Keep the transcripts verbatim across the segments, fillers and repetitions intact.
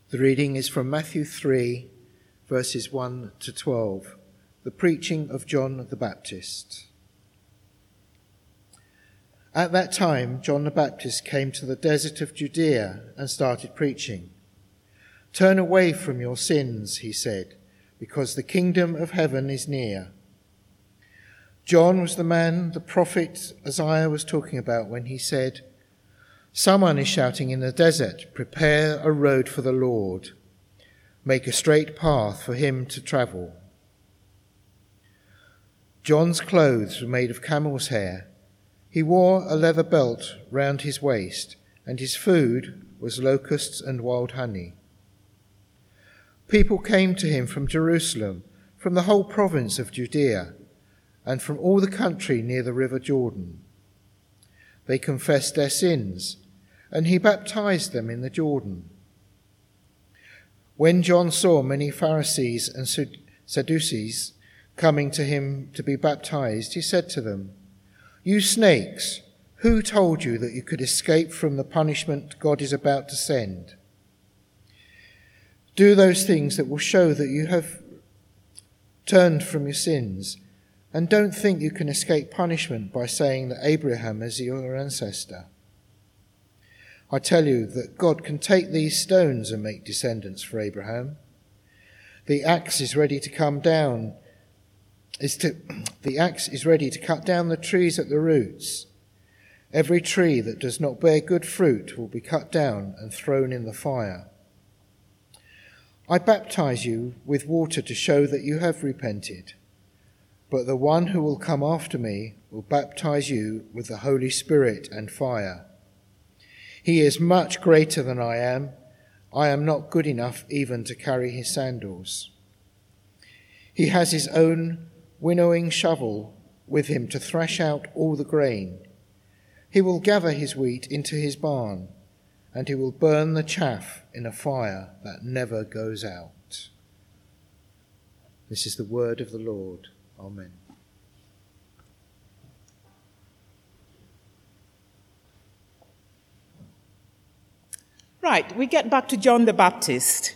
The reading is from Matthew three, verses one to twelve, the preaching of John the Baptist. At that time, John the Baptist came to the desert of Judea and started preaching. "Turn away from your sins," he said, "because the kingdom of heaven is near." John was the man the prophet Isaiah was talking about when he said, "Someone is shouting in the desert, 'Prepare a road for the Lord. Make a straight path for him to travel.'" John's clothes were made of camel's hair. He wore a leather belt round his waist, and his food was locusts and wild honey. People came to him from Jerusalem, from the whole province of Judea, and from all the country near the river Jordan. They confessed their sins, and he baptized them in the Jordan. When John saw many Pharisees and Sadducees coming to him to be baptized, he said to them, "You snakes, who told you that you could escape from the punishment God is about to send? Do those things that will show that you have turned from your sins, and don't think you can escape punishment by saying that Abraham is your ancestor. I tell you that God can take these stones and make descendants for Abraham. The axe is ready to come down. Is to, the axe is ready to cut down the trees at the roots. Every tree that does not bear good fruit will be cut down and thrown in the fire. I baptize you with water to show that you have repented. But the one who will come after me will baptize you with the Holy Spirit and fire. He is much greater than I am. I am not good enough even to carry his sandals. He has his own winnowing shovel with him to thresh out all the grain. He will gather his wheat into his barn, and he will burn the chaff in a fire that never goes out." This is the word of the Lord. Amen. Right, we get back to John the Baptist.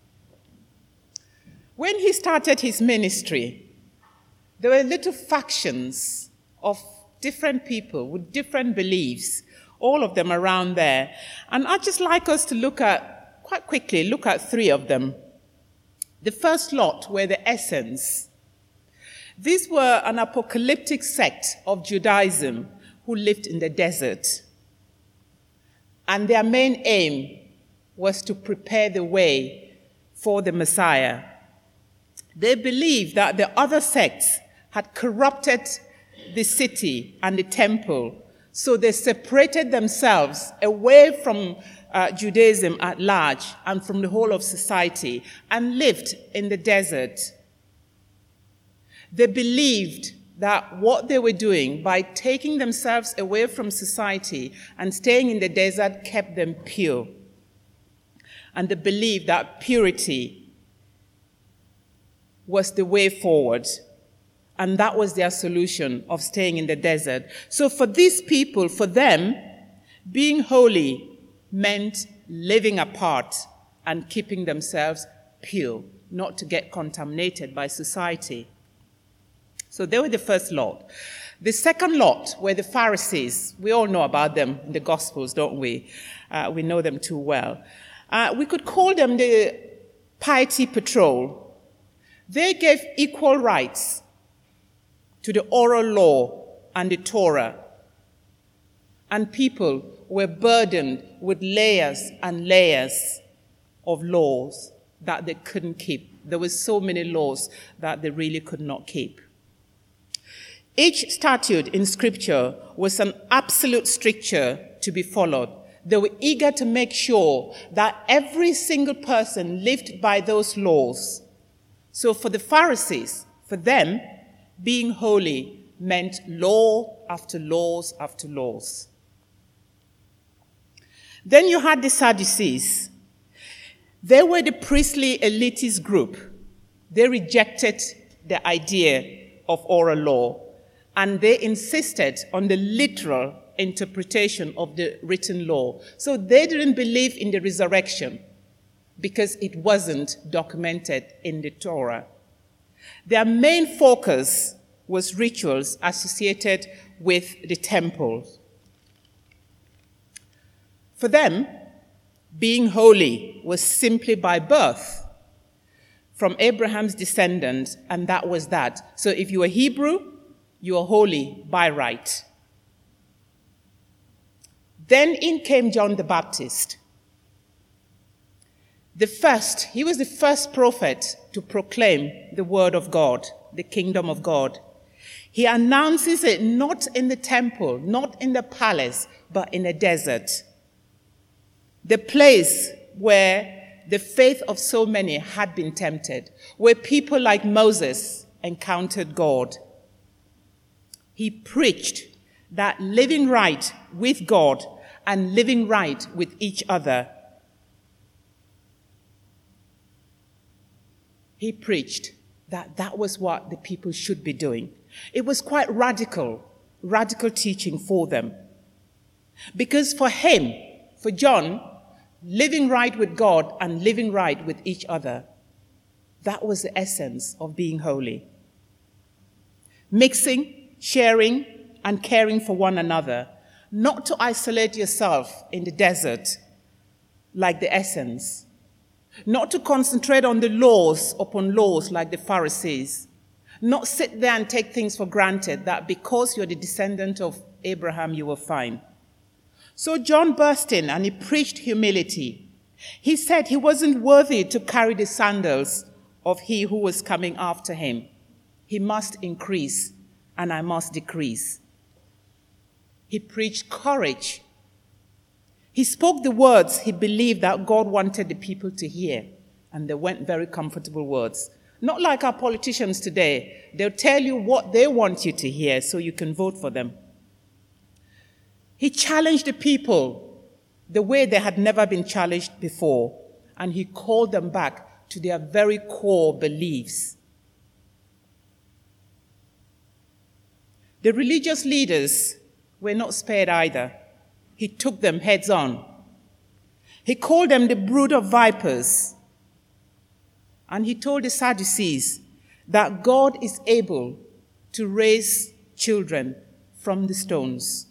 When he started his ministry, there were little factions of different people with different beliefs, all of them around there. And I'd just like us to look at, quite quickly, look at three of them. The first lot were the Essenes. These were an apocalyptic sect of Judaism who lived in the desert. And their main aim was to prepare the way for the Messiah. They believed that the other sects had corrupted the city and the temple, so they separated themselves away from uh, Judaism at large and from the whole of society and lived in the desert. They believed that what they were doing by taking themselves away from society and staying in the desert kept them pure. And they believed that purity was the way forward. And that was their solution of staying in the desert. So for these people, for them, being holy meant living apart and keeping themselves pure, not to get contaminated by society. So they were the first lot. The second lot were the Pharisees. We all know about them in the Gospels, don't we? Uh, we know them too well. Uh, we could call them the piety patrol. They gave equal rights to the oral law and the Torah. And people were burdened with layers and layers of laws that they couldn't keep. There were so many laws that they really could not keep. Each statute in Scripture was an absolute stricture to be followed. They were eager to make sure that every single person lived by those laws. So for the Pharisees, for them, being holy meant law after laws after laws. Then you had the Sadducees. They were the priestly elitist group. They rejected the idea of oral law, and they insisted on the literal interpretation of the written law. So they didn't believe in the resurrection. because it wasn't documented in the Torah. Their main focus was rituals associated with the temple. For them, being holy was simply by birth from Abraham's descendants, and that was that. So if you were Hebrew, you were holy by right. Then in came John the Baptist. The first, he was the first prophet to proclaim the word of God, the kingdom of God. He announces it not in the temple, not in the palace, but in a desert. The place where the faith of so many had been tempted, where people like Moses encountered God. He preached that living right with God and living right with each other. He preached that that was what the people should be doing. It was quite radical, radical teaching for them. Because for him, for John, living right with God and living right with each other, that was the essence of being holy. Mixing, sharing, and caring for one another, not to isolate yourself in the desert like the essence, not to concentrate on the laws upon laws like the Pharisees, not sit there and take things for granted that because you're the descendant of Abraham, you were fine. So John burst in and he preached humility. He said he wasn't worthy to carry the sandals of he who was coming after him. He must increase and I must decrease. He preached courage. He spoke the words he believed that God wanted the people to hear, and they weren't very comfortable words. Not like our politicians today. They'll tell you what they want you to hear so you can vote for them. He challenged the people the way they had never been challenged before, and he called them back to their very core beliefs. The religious leaders were not spared either. He took them heads on. He called them the brood of vipers. And he told the Sadducees that God is able to raise children from the stones.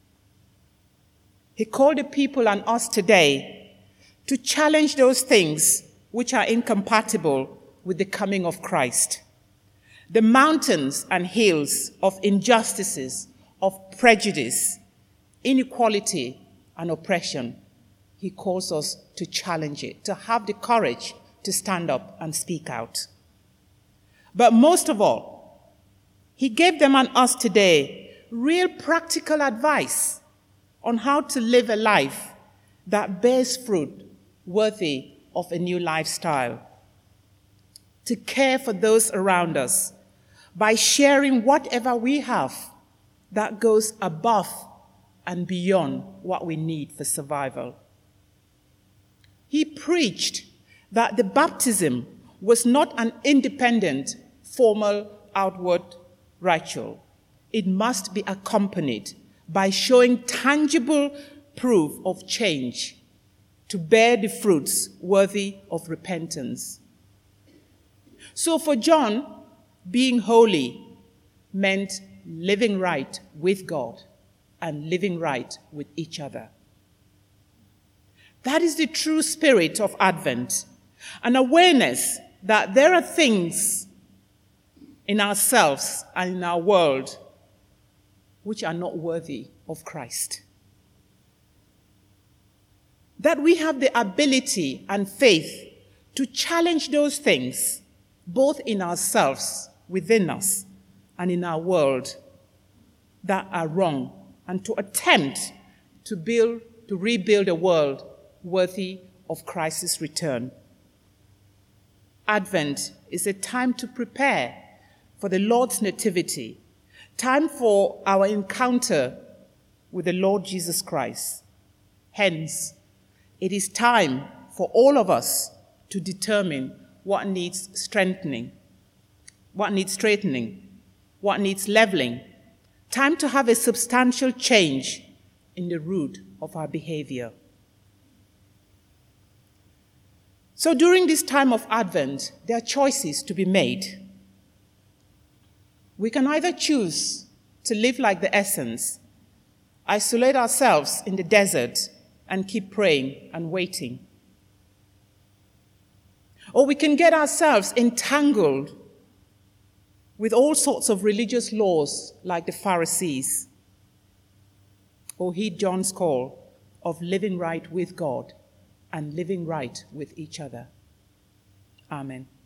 He called the people and us today to challenge those things which are incompatible with the coming of Christ. The mountains and hills of injustices, of prejudice, inequality, and oppression, he calls us to challenge it, to have the courage to stand up and speak out. But most of all, he gave them and us today real practical advice on how to live a life that bears fruit worthy of a new lifestyle. To care for those around us by sharing whatever we have that goes above and beyond what we need for survival. He preached that the baptism was not an independent, formal, outward ritual. It must be accompanied by showing tangible proof of change to bear the fruits worthy of repentance. So for John, being holy meant living right with God and living right with each other. That is the true spirit of Advent, an awareness that there are things in ourselves and in our world which are not worthy of Christ. That we have the ability and faith to challenge those things, both in ourselves, within us, and in our world, that are wrong, and to attempt to build, to rebuild a world worthy of Christ's return. Advent is a time to prepare for the Lord's nativity, time for our encounter with the Lord Jesus Christ. Hence, it is time for all of us to determine what needs strengthening, what needs straightening, what needs leveling. Time to have a substantial change in the root of our behavior. So during this time of Advent, there are choices to be made. We can either choose to live like the essence, isolate ourselves in the desert, and keep praying and waiting. Or we can get ourselves entangled with all sorts of religious laws like the Pharisees, or heed John's call of living right with God and living right with each other. Amen.